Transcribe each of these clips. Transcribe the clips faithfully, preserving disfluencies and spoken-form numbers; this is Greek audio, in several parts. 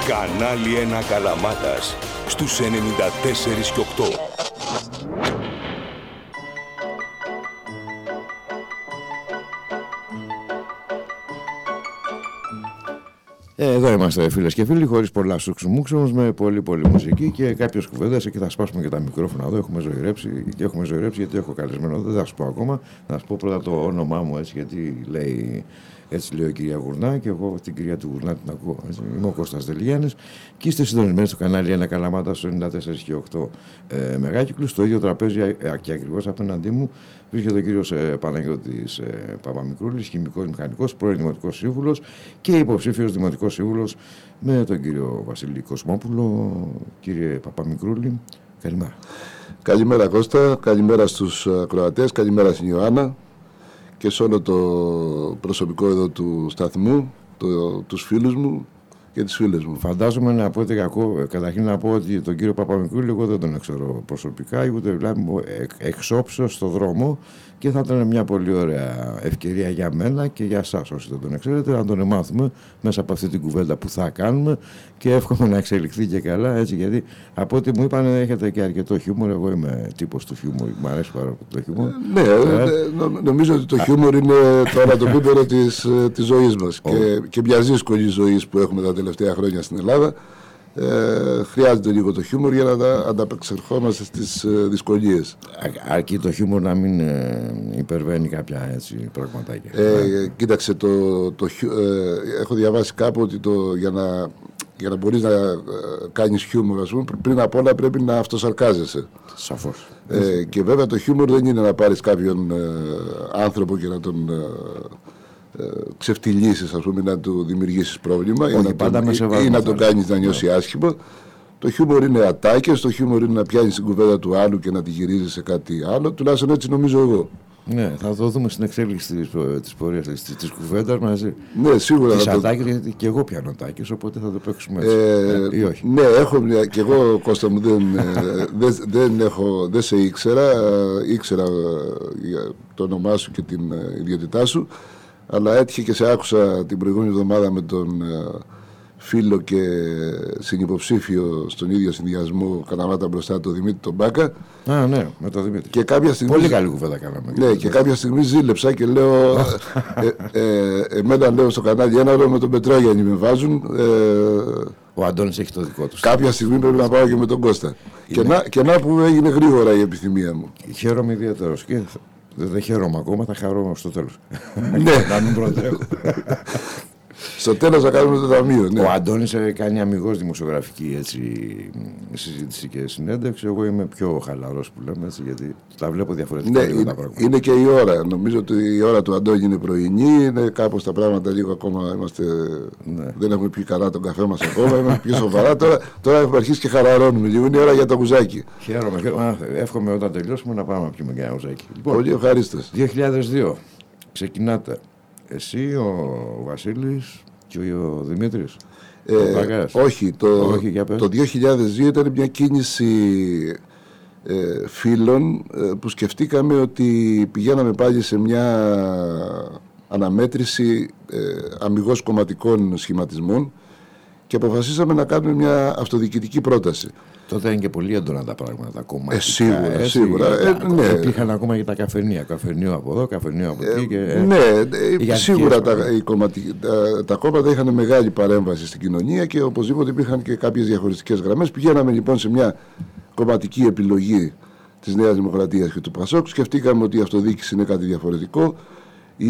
Κανάλι ένα Καλαμάτας στους ενενήντα τέσσερα και οκτώ. Εδώ είμαστε φίλες και φίλοι, χωρίς πολλά σουξουμούξους, με πολύ πολύ μουσική και κάποιες κουβέντες και θα σπάσουμε και τα μικρόφωνα εδώ. Έχουμε ζωηρέψει και έχουμε ζωηρέψει γιατί έχω καλεσμένο. Δεν θα σου πω ακόμα. Θα σου πω πρώτα το όνομά μου έτσι, γιατί λέει, έτσι λέει η κυρία Γουρνά και εγώ την κυρία του Γουρνά την ακούω. Έτσι. Είμαι ο Κώστας Δελγιάννης και είστε συντονισμένοι στο κανάλι ένα Καλαμάτα στους ενενήντα τέσσερα και οκτώ ε, μεγάκυκλους. Στο ίδιο τραπέζι ε, και ακριβώς απέναντί μου βρίσκεται ο κύριος ε, Παναγιώτης ε, Παπαμικρούλης, χημικός μηχανικός, πρώην δημοτικός σύμβουλος και υποψήφιος δημοτικός σύμβουλος με τον κύριο Βασίλη Κοσμόπουλο. Κύριε Παπαμικρούλη, καλημέρα. Καλημέρα Κώστα, καλημέρα στους ακροατές, καλημέρα στην Ιωάννα και σε όλο το προσωπικό εδώ του σταθμού, το, τους φίλους μου και τις φίλες μου. Φαντάζομαι να πω ότι κακό, καταρχήν να πω ότι τον κύριο Παπαμικρούλη εγώ δεν τον ξέρω προσωπικά, ούτε δηλαδή εξόψω στο δρόμο και θα ήταν μια πολύ ωραία ευκαιρία για μένα και για εσάς όσοι δεν τον ξέρετε να τον μάθουμε μέσα από αυτή την κουβέντα που θα κάνουμε και εύχομαι να εξελιχθεί και καλά, έτσι, γιατί από ό,τι μου είπαν έχετε και αρκετό χιούμορ. Εγώ είμαι τύπος του χιούμορ, μου αρέσει πάρα πολύ το χιούμορ. Ναι, ε, νο, νομίζω ότι το χιούμορ είναι το ανατοπίπερο της, της ζωής μας oh. και, και μια δύσκολη ζωή που έχουμε τα τελευταία χρόνια στην Ελλάδα. Ε, χρειάζεται λίγο το χιούμορ για να ανταπεξερχόμαστε στις ε, δυσκολίες. Α, αρκεί το χιούμορ να μην ε, υπερβαίνει κάποια έτσι πραγματάκια. Ε, ε, κοίταξε, το, το, ε, έχω διαβάσει κάπου ότι το, για, να, για να μπορείς να ε, κάνεις χιούμορ, ας πούμε, πριν απ' όλα πρέπει να αυτοσαρκάζεσαι. Σαφώς. Ε, και βέβαια το χιούμορ δεν είναι να πάρεις κάποιον ε, άνθρωπο και να τον... Ε, ξεφτυλίσεις, ας πούμε, να του δημιουργήσεις πρόβλημα. Όχι, ή να τον, ή, ή να τον κάνεις να νιώσει yeah. άσχημα. Το χιούμορ είναι ατάκες, το χιούμορ είναι να πιάνεις την κουβέντα του άλλου και να τη γυρίζεις σε κάτι άλλο, τουλάχιστον έτσι νομίζω εγώ. Ναι, θα το δούμε στην εξέλιξη της, της πορείας της, της κουβέντας μαζί. Ναι, σίγουρα. Τις το... ατάκες, γιατί και εγώ πιάνω ατάκες, οπότε θα το παίξουμε έτσι. Ε, ε, ή όχι. Ναι, έχω μια, και εγώ Κώστα μου δεν, δεν, δεν, έχω, δεν σε ήξερα, ήξερα το όνομά σου και την ιδιότητά σου. Αλλά έτυχε και σε άκουσα την προηγούμενη εβδομάδα με τον ε, φίλο και συνυποψήφιο στον ίδιο συνδυασμό Καλαμάτα μπροστά, τον Δημήτρη τον Μπάκα. Α, ναι, με τον Δημήτρη. Και κάποια στιγμή, πολύ καλή κουβέντα κάναμε. Ναι, και κάποια στιγμή ζήλεψα και λέω. ε, ε, ε, εμένα λέω στο κανάλι ένα, λέω με τον Πετρόγιαννη με βάζουν. Ε, Ο Αντώνης έχει το δικό του. Κάποια στιγμή πρέπει να πάω και με τον Κώστα. Και να, και να που έγινε γρήγορα η επιθυμία μου. Χαίρομαι ιδιαίτερος και δεν δε χαίρομαι ακόμα, θα χαρώ στο τέλος. Ναι. Να μην προτρέχω. Στο τέλος θα κάνουμε το ταμείο. Ναι. Ο Αντώνης κάνει αμιγώς δημοσιογραφική έτσι, συζήτηση και συνέντευξη. Εγώ είμαι πιο χαλαρός που λέμε έτσι, γιατί τα βλέπω διαφορετικά. Ναι, είναι, τα πράγματα. Είναι και η ώρα. Νομίζω ότι η ώρα του Αντώνη είναι πρωινή. Είναι κάπως τα πράγματα λίγο ακόμα. Είμαστε, ναι. Δεν έχουμε πει καλά τον καφέ μας ακόμα. Είμαστε πιο σοβαρά. Τώρα, τώρα έχουμε αρχίσει και χαλαρώνουμε λίγο. Είναι η ώρα για το γουζάκι. Χαίρομαι. χαίρομαι. Εύχομαι όταν τελειώσουμε να πάμε να πιούμε και ένα γουζάκι. Λοιπόν, πολύ ευχαρίστως. δύο χιλιάδες δύο ξεκινάτε. Εσύ, ο Βασίλης και ο Δημήτρης. Ε, όχι, το, όχι το δύο χιλιάδες δύο ήταν μια κίνηση ε, φίλων ε, που σκεφτήκαμε ότι πηγαίναμε πάλι σε μια αναμέτρηση ε, αμιγώς κομματικών σχηματισμών και αποφασίσαμε να κάνουμε μια αυτοδιοικητική πρόταση. Τότε είναι και πολύ έντονα τα πράγματα, τα κομματικά. Ε, σίγουρα, έτσι, σίγουρα. Ε, ναι. Υπήρχαν ακόμα και τα καφενεία. Καφενείο από εδώ, καφενείο από εκεί. Και, ε, ναι, ε, σίγουρα τα, οι κομματι... τα, τα κόμματα είχαν μεγάλη παρέμβαση στην κοινωνία και οπωσδήποτε υπήρχαν και κάποιες διαχωριστικές γραμμές. Πηγαίναμε λοιπόν σε μια κομματική επιλογή της Νέας Δημοκρατίας και του Πασόκ. Σκεφτήκαμε ότι η αυτοδιοίκηση είναι κάτι διαφορετικό. Η,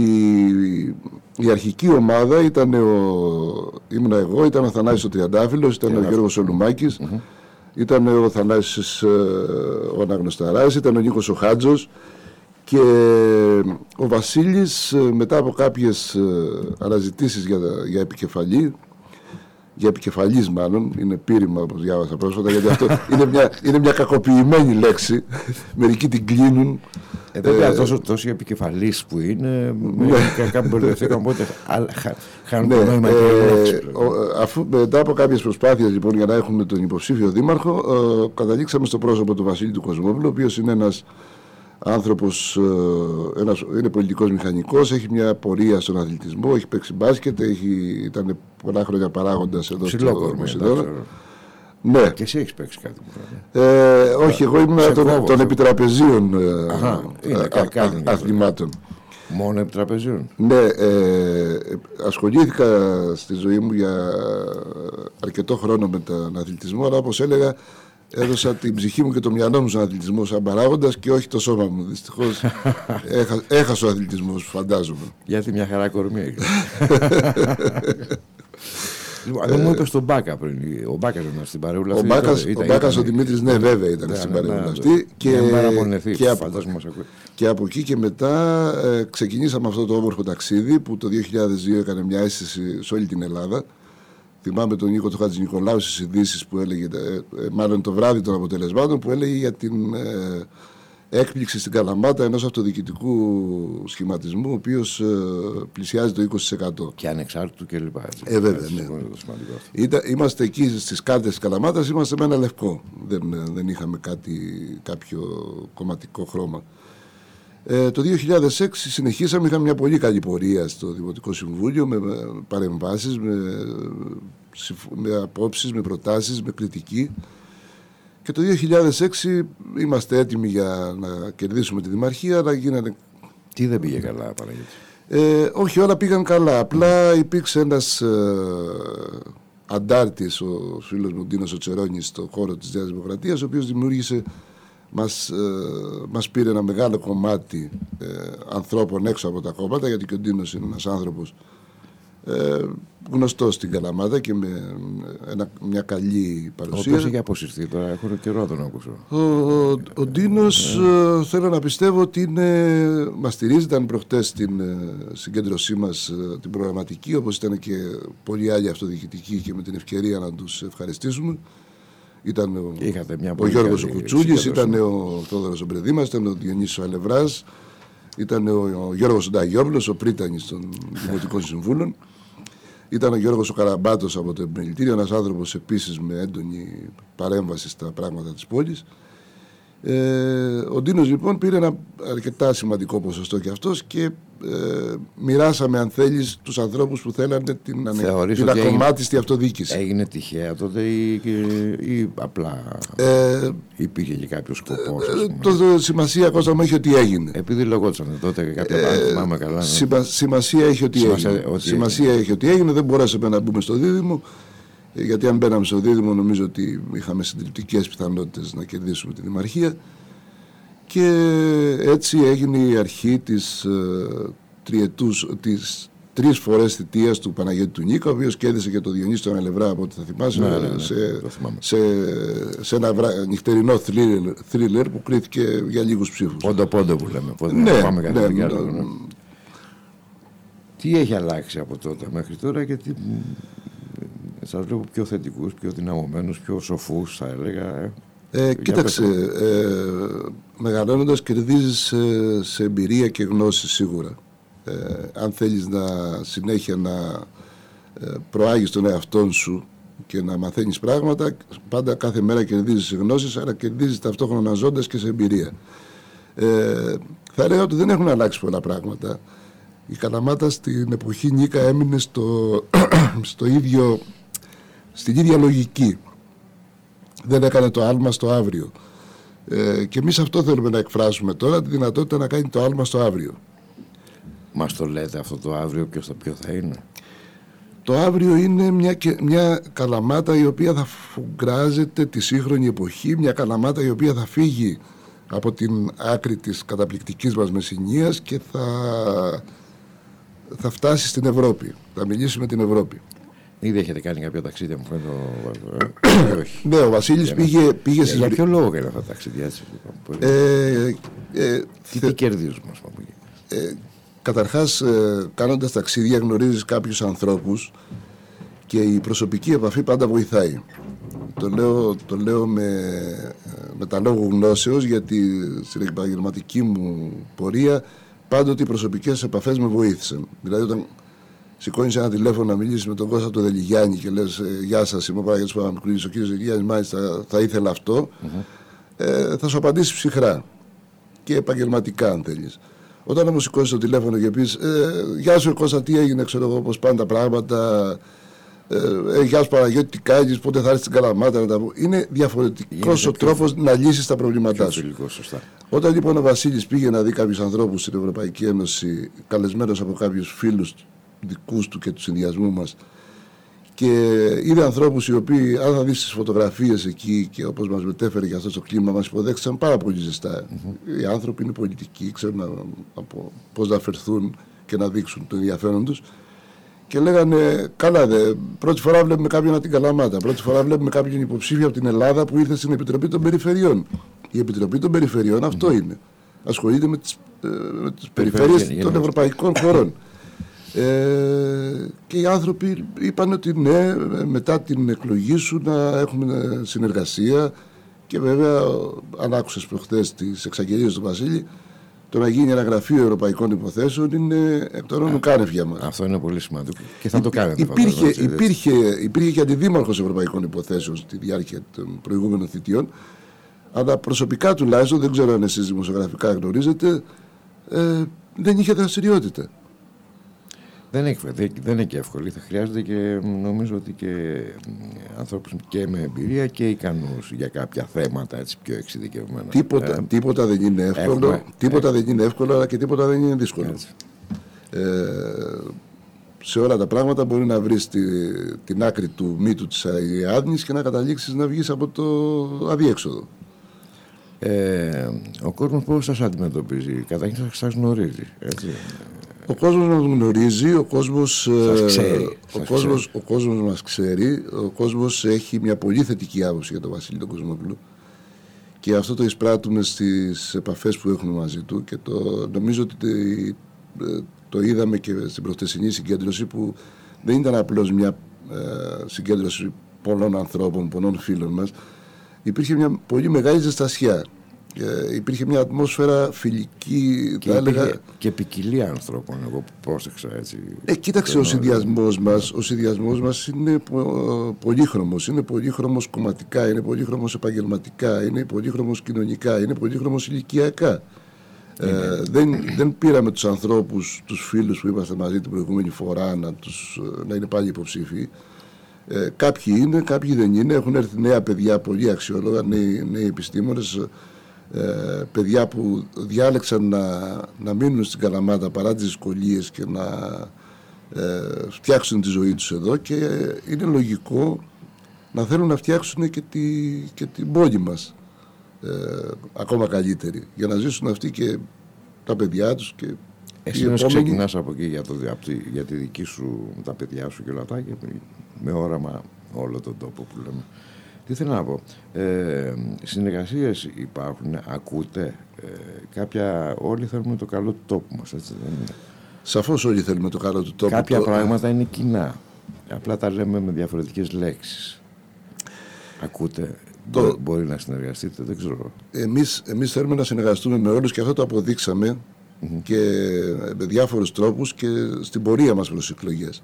η αρχική ομάδα ήταν ο, ήμουν εγώ, ήταν ο Θανάσης ο Τριαντάφυλλος, ήταν ο Γιώργος Σολουμάκης. Mm-hmm. Ήταν ο Θανάσης ο Αναγνωσταράς, ήταν ο Νίκος ο Χάτζος και ο Βασίλης μετά από κάποιες αναζητήσεις για, για επικεφαλή, για επικεφαλής μάλλον, είναι πείρημα όπως διάβασα πρόσφατα, γιατί αυτό είναι μια, είναι μια κακοποιημένη λέξη, μερικοί την κλείνουν. Ε, βέβαια, ε, τόσο, τόσο επικεφαλής που είναι, ναι. Κάπου μπερδευτήκαμε, οπότε χάνουν το νόημα και η λέξη. Αφού μετά από κάποιες προσπάθειες λοιπόν για να έχουμε τον υποψήφιο δήμαρχο, ε, καταλήξαμε στο πρόσωπο του Βασίλη του Κοσμόπουλου, ο οποίος είναι ένας άνθρωπος, ένας, είναι πολιτικός μηχανικός, έχει μια πορεία στον αθλητισμό, έχει παίξει μπάσκετ, έχει, ήταν πολλά χρόνια παράγοντας εδώ στο Μοσιδόνα. Ναι. Και εσύ έχεις παίξει κάτι που ε, όχι, εγώ ήμουν των, των επιτραπεζίων Αχα, είναι, α, κα, α, αθλημάτων. Μόνο επιτραπεζίων. Ναι, ε, ασχολήθηκα στη ζωή μου για αρκετό χρόνο με τον αθλητισμό, αλλά όπως έλεγα, έδωσα την ψυχή μου και το μυαλό μου στον αθλητισμό σαν παράγοντας και όχι το σώμα μου. Δυστυχώς έχα, έχασε ο αθλητισμός, φαντάζομαι. Γιατί μια χαρά κορμί έχει. Λοιπόν, δεν μου είπες τον Μπάκα πριν. Ο Μπάκας ήταν στην παρεούλα αυτή. Ο Μπάκας, ο, Μπάκας, ο Δημήτρης, ναι, βέβαια ήταν ναι, στην ναι, παρεούλα ναι, αυτή. Και, και, από, και από εκεί και μετά ε, ξεκινήσαμε αυτό το όμορφο ταξίδι που το δύο χιλιάδες δύο έκανε μια αίσθηση σε όλη την Ελλάδα. Θυμάμαι τον Νίκο του Χατζηνικολάου στις ειδήσεις που έλεγε, ε, ε, μάλλον το βράδυ των αποτελεσμάτων, που έλεγε για την ε, έκπληξη στην Καλαμάτα ενός αυτοδιοικητικού σχηματισμού, ο οποίος ε, πλησιάζει το είκοσι τοις εκατό. Και ανεξάρτητου κλπ. Ε, βέβαια, ναι. Ήτα, είμαστε εκεί στις κάρτες της Καλαμάτας, είμαστε με ένα λευκό. Δεν, δεν είχαμε κάτι, κάποιο κομματικό χρώμα. Ε, το δύο χιλιάδες έξι συνεχίσαμε, είχαμε μια πολύ καλή πορεία στο Δημοτικό Συμβούλιο με παρεμβάσεις, με, με απόψεις, με προτάσεις, με κριτική. Και το δύο χιλιάδες έξι είμαστε έτοιμοι για να κερδίσουμε τη Δημαρχία, αλλά γίνανε... Τι δεν πήγε καλά, Παναγιώτη? Ε, όχι, όλα πήγαν καλά. Απλά υπήρξε ένας ε, αντάρτης, ο φίλος μου Ντίνος ο Τσερόνης, στον χώρο της Νέας Δημοκρατίας, ο οποίος δημιούργησε, μας, ε, μας πήρε ένα μεγάλο κομμάτι ε, ανθρώπων έξω από τα κόμματα, γιατί και ο Ντίνος είναι ένας άνθρωπος ε, γνωστός στην Καλαμάτα και με ένα, μια καλή παρουσία. Ο οποίος έχει αποσυρθεί τώρα, έχω καιρό να τον ακούσω. Ο, ο, ο Ντίνος ε. ε, θέλω να πιστεύω ότι είναι, μας στηρίζει, ήταν προχτές στην ε, συγκέντρωσή μας ε, την προγραμματική, όπως ήταν και πολλοί άλλοι αυτοδιοικητικοί, και με την ευκαιρία να τους ευχαριστήσουμε. Ήταν ο, ο Γιώργος ο Κουτσούλης, ήταν ο Θόδωρος ο Μπρεδήμας, ήταν ο Διονύσης ο Αλευράς, ήταν ο, ο Γιώργος ο Νταγιόβλος, ο πρίτανης των Δημοτικών Συμβούλων. Ήταν ο Γιώργος ο Καραμπάτος από το Επιμελητήριο, ένας άνθρωπος επίσης με έντονη παρέμβαση στα πράγματα της πόλης. Ε, ο Ντίνος λοιπόν πήρε ένα αρκετά σημαντικό ποσοστό και αυτός και ε, μοιράσαμε, αν θέλεις, τους ανθρώπους που θέλανε την, ανε, την ακομμάτιστη αυτοδιοίκηση. Έγινε τυχαία τότε ή, ή, ή απλά ε, υπήρχε και κάποιος σκοπός? Ε, το, το σημασία, Κώστα μου, έχει ότι έγινε. Επειδή λογόταν τότε κάποια ε, πράγματα, θυμάμαι καλά. Ναι. Σημα, σημασία έχει ότι σημασία, έγινε. Ότι σημασία έγινε. έχει ότι έγινε. Δεν μπορέσαμε να μπούμε στο δίδυμο. Γιατί αν μπαίναμε στο δίδυμο, νομίζω ότι είχαμε συντριπτικές πιθανότητες να κερδίσουμε τη Δημαρχία. Και έτσι έγινε η αρχή της, ε, τριετούς, της τρεις φορές θητείας του Παναγιώτη του Νίκα, ο οποίος κέρδισε και το Διονύση τον Αλευρά, από ό,τι θα θυμάσαι, ναι, ναι, ναι, σε, σε, σε ένα βρά, νυχτερινό θρίλερ που κρίθηκε για λίγους ψήφους. Πόντο πόντο που λέμε. Πόντο, ναι, πάμε ναι, ναι, ναι, ναι. Τι έχει αλλάξει από τότε μέχρι τώρα και τι... Σας βλέπω πιο θετικούς, πιο δυναμωμένους, πιο σοφούς, θα έλεγα. Ε. Ε, κοίταξε, ε, μεγαλώνοντας κερδίζεις ε, σε εμπειρία και γνώση σίγουρα. Ε, αν θέλεις να συνέχεια να ε, προάγεις τον εαυτόν σου και να μαθαίνεις πράγματα, πάντα κάθε μέρα κερδίζεις σε γνώσεις, αλλά κερδίζεις ταυτόχρονα ζώντας και σε εμπειρία. Ε, θα έλεγα ότι δεν έχουν αλλάξει πολλά πράγματα. Η Καλαμάτα στην εποχή Νίκα έμεινε στο, στο ίδιο, στην ίδια λογική. Δεν έκανε το άλμα στο αύριο. Ε, και εμείς αυτό θέλουμε να εκφράσουμε τώρα, τη δυνατότητα να κάνει το άλμα στο αύριο. Μας το λέτε αυτό το αύριο, ποιος θα, ποιο θα είναι? Το αύριο είναι μια, μια Καλαμάτα η οποία θα φουγκράζεται τη σύγχρονη εποχή, μια Καλαμάτα η οποία θα φύγει από την άκρη της καταπληκτικής μας Μεσσηνίας και θα, θα φτάσει στην Ευρώπη, θα μιλήσει με την Ευρώπη. Ήδη έχετε κάνει κάποια ταξίδια, μου φαίνεται. Όχι. Ναι, ο Βασίλης για πήγε, πήγε για, για ποιο λόγο έκανε αυτά τα ταξίδια, έτσι? Ε, ε, τι, θε... τι κερδίζουμε, ας πούμε? Ε, καταρχάς, ε, κάνοντας ταξίδια γνωρίζεις κάποιους ανθρώπους και η προσωπική επαφή πάντα βοηθάει. Το λέω, το λέω με, με τα λόγου γνώσεως, γιατί στην επαγγελματική μου πορεία πάντοτε οι προσωπικές επαφές με βοήθησαν. Δηλαδή, όταν σηκώνεις ένα τηλέφωνο να μιλήσεις με τον Κώστα του Δελιγιάννη και λες «Γεια σας, είμαι ο Παναγιώτης Παπαμικρής, ο κύριος Δελιγιάννης, μάλιστα θα ήθελα αυτό», mm-hmm. ε, θα σου απαντήσει ψυχρά. και επαγγελματικά, αν θέλεις. Όταν όμως σηκώσεις το τηλέφωνο και πεις ε, «Γεια σου Κώστα, τι έγινε, ξέρω εγώ, πώς πάνε τα πράγματα, ε, ε, γεια σου Παναγιώτη, τι κάνεις, πότε θα έρθεις στην Καλαμάτα», να τα πω. Είναι διαφορετικός ο τρόπος να λύσεις τα προβλήματά σου. Φιλικό, σωστά. Όταν λοιπόν ο Βασίλης πήγε να δει κάποιους ανθρώπους στην Ευρωπαϊκή Ένωση, καλεσμένος από κάποιους φίλους δικούς του και του συνδυασμού μας, και είδε ανθρώπους οι οποίοι, αν θα δεις τις φωτογραφίες εκεί και όπως μας μετέφερε και αυτό το κλίμα, μας υποδέχτησαν πάρα πολύ ζεστά. Mm-hmm. Οι άνθρωποι είναι πολιτικοί, ξέρουν να, από, πώς να φερθούν και να δείξουν το ενδιαφέρον τους. Και λέγανε, καλά δε, πρώτη φορά βλέπουμε κάποιον από την Καλαμάτα, πρώτη φορά βλέπουμε κάποιον υποψήφιο από την Ελλάδα που ήρθε στην Επιτροπή των Περιφερειών. Η Επιτροπή των Περιφερειών mm-hmm. αυτό είναι. Ασχολείται με τις, ε, με τις περιφέρειες των ευρωπαϊκών χωρών. Ε, και οι άνθρωποι είπαν ότι ναι, μετά την εκλογή σου να έχουμε συνεργασία, και βέβαια αν άκουσες προχθές τις εξαγγελίες του Βασίλη, το να γίνει ένα γραφείο ευρωπαϊκών υποθέσεων είναι εκ των όνων κάνευ για μας. Αυτό είναι πολύ σημαντικό και θα το κάνετε. Υπήρχε, υπήρχε, υπήρχε και αντιδήμαρχος ευρωπαϊκών υποθέσεων στη διάρκεια των προηγούμενων θητιών, αλλά προσωπικά τουλάχιστον, δεν ξέρω αν εσείς δημοσιογραφικά γνωρίζετε, ε, δεν είχε δραστηριότητα. Δεν είναι, δεν είναι και εύκολη. Θα χρειάζεται και νομίζω ότι και ανθρώπους και με εμπειρία και ικανούς για κάποια θέματα έτσι πιο εξειδικευμένα. Τίποτα, ε, τίποτα δεν είναι εύκολο, έχουμε, τίποτα έχουμε. δεν είναι εύκολο, αλλά και τίποτα δεν είναι δύσκολο. Ε, σε όλα τα πράγματα μπορεί να βρεις τη, την άκρη του μύτου της Αριάδνης και να καταλήξεις να βγεις από το αδιέξοδο. Ε, ο κόσμος πώς σας αντιμετωπίζει? Καταρχήν σας γνωρίζει, έτσι. Ο κόσμος μας γνωρίζει, ο κόσμος, ξέρει, ο, κόσμος, ο κόσμος μας ξέρει, ο κόσμος έχει μια πολύ θετική άποψη για τον Βασίλη τον Κοσμόπουλο, και αυτό το εισπράττουμε στις επαφές που έχουμε μαζί του, και το, νομίζω ότι το, το είδαμε και στην προχτεσινή συγκέντρωση, που δεν ήταν απλώς μια ε, συγκέντρωση πολλών ανθρώπων, πολλών φίλων μας. Υπήρχε μια πολύ μεγάλη ζεστασιά. Ε, υπήρχε μια ατμόσφαιρα φιλική, και, θα έλεγα, και ποικιλία ανθρώπων, εγώ που πρόσεξα έτσι. Ε, κοίταξε, ο συνδυασμός μας, ο συνδυασμός μας είναι πο, πολύχρωμος, είναι πολύχρωμος κομματικά, είναι πολύχρωμος επαγγελματικά, είναι πολύχρωμος κοινωνικά, είναι πολύχρωμος ηλικιακά. Ε, δεν, δεν πήραμε τους ανθρώπους, τους φίλους που είμαστε μαζί την προηγούμενη φορά να, τους, να είναι πάλι υποψήφοι. Ε, κάποιοι είναι, κάποιοι δεν είναι. Έχουν έρθει νέα παιδιά, πολύ αξιόλογα, νέοι, νέοι επιστήμονες, ε, παιδιά που διάλεξαν να, να μείνουν στην Καλαμάτα παρά τις δυσκολίες και να ε, φτιάξουν τη ζωή τους εδώ, και είναι λογικό να θέλουν να φτιάξουν και, τη, και την πόλη μας ε, ακόμα καλύτερη, για να ζήσουν αυτοί και τα παιδιά τους. Και εσύ επόμενη... ξεκινάς από εκεί για, το, για τη δική σου, τα παιδιά σου και όλα αυτά, και με όραμα όλο τον τόπο που λέμε. Τι θέλω να πω, ε, συνεργασίες υπάρχουν, ακούτε, ε, κάποια, όλοι θέλουμε το καλό του τόπου μας, έτσι δεν είναι? Σαφώς όλοι θέλουμε το καλό του τόπου. Κάποια το... πράγματα είναι κοινά, απλά τα λέμε με διαφορετικές λέξεις. Ακούτε, το... Μπο, μπορεί να συνεργαστείτε, δεν ξέρω. Εμείς, εμείς θέλουμε να συνεργαστούμε με όλους, και αυτό το αποδείξαμε mm-hmm. και με διάφορους τρόπους και στην πορεία μας προς εκλογές.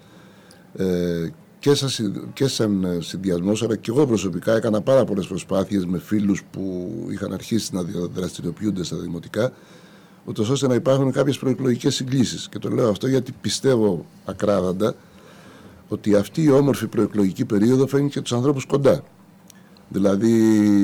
Ε, και σαν, και σαν συνδυασμός, αλλά και εγώ προσωπικά έκανα πάρα πολλές προσπάθειες με φίλους που είχαν αρχίσει να δραστηριοποιούνται στα δημοτικά, ούτως ώστε να υπάρχουν κάποιες προεκλογικές συγκλήσεις. Και το λέω αυτό γιατί πιστεύω ακράδαντα ότι αυτή η όμορφη προεκλογική περίοδο φέρνει και τους ανθρώπους κοντά. Δηλαδή,